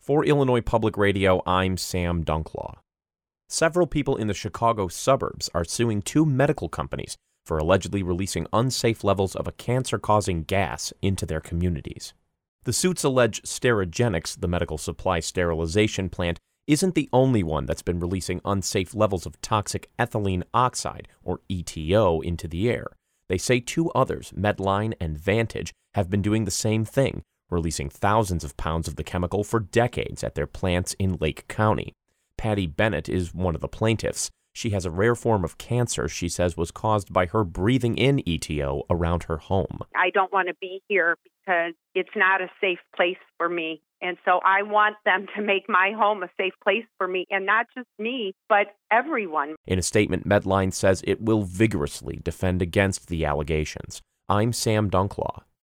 For Illinois Public Radio, I'm Sam Dunklaw. Several people in the Chicago suburbs are suing two medical companies for allegedly releasing unsafe levels of a cancer-causing gas into their communities. The suits allege Sterigenics, the medical supply sterilization plant, isn't the only one that's been releasing unsafe levels of toxic ethylene oxide, or ETO, into the air. They say two others, Medline and Vantage, have been doing the same thing, releasing thousands of pounds of the chemical for decades at their plants in Lake County. Patty Bennett is one of the plaintiffs. She has a rare form of cancer she says was caused by her breathing in ETO around her home. I don't want to be here because it's not a safe place for me. And so I want them to make my home a safe place for me, and not just me, but everyone. In a statement, Medline says it will vigorously defend against the allegations. I'm Sam Dunklaw.